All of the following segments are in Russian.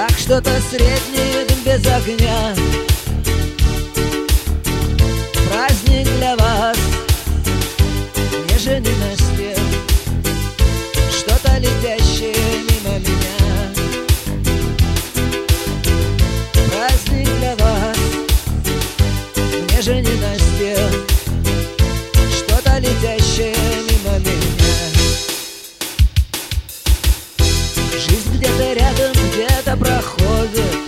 как что-то среднее без огня. Праздник для вас, неженности, что-то летящее мимо меня. Праздник для вас, неженности, что-то летящее мимо меня. Жизнь где-то рядом, где-то проходит.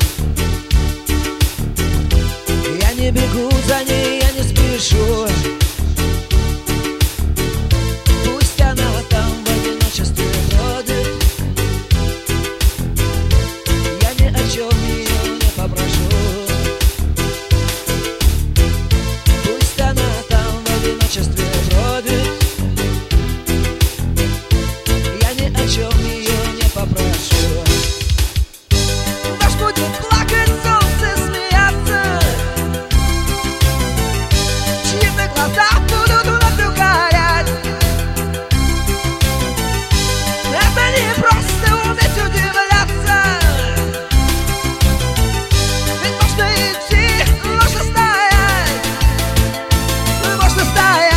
Я не бегу за ней, я не спешу. Пусть она там в одиночестве бродит. Я ни о чем ее не попрошу. Пусть она там в одиночестве бродит. Я ни о чем ее не попрошу. Дождь будет плакать, солнце смеяться, чьи-то глаза будут вновь угорять. Это не просто уметь удивляться, ведь можно идти, можно стоять, можно стоять.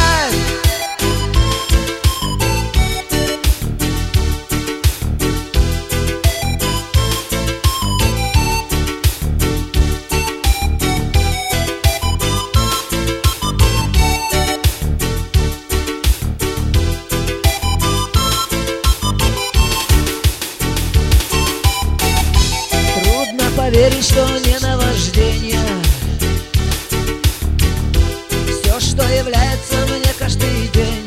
Поверить, что не наваждение. Все, что является мне каждый день,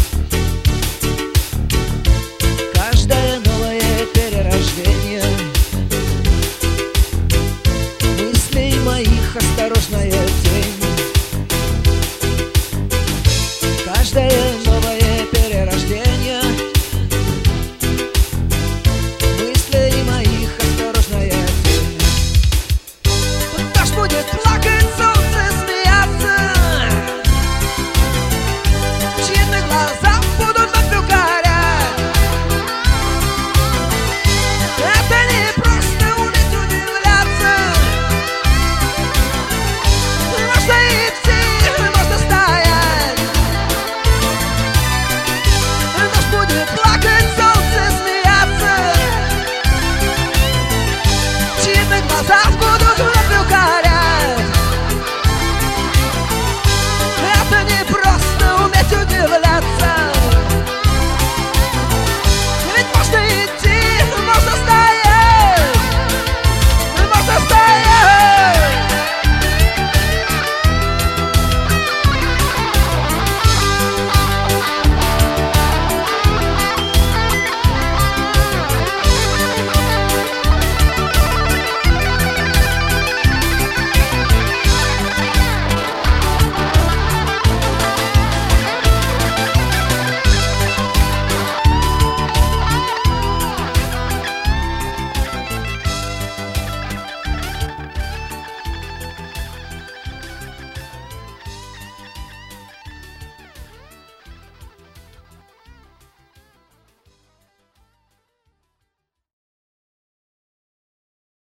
каждое новое перерождение мыслей моих осторожная тень. Каждое новое перерождение мыслей моих осторожная тень. Будет плакать, солнце смеяться, чьи-то глаза будут вновь угорять. Это не просто уметь удивляться, можно идти, можно стоять. Дождь будет плакать, солнце смеяться, чьи-то глаза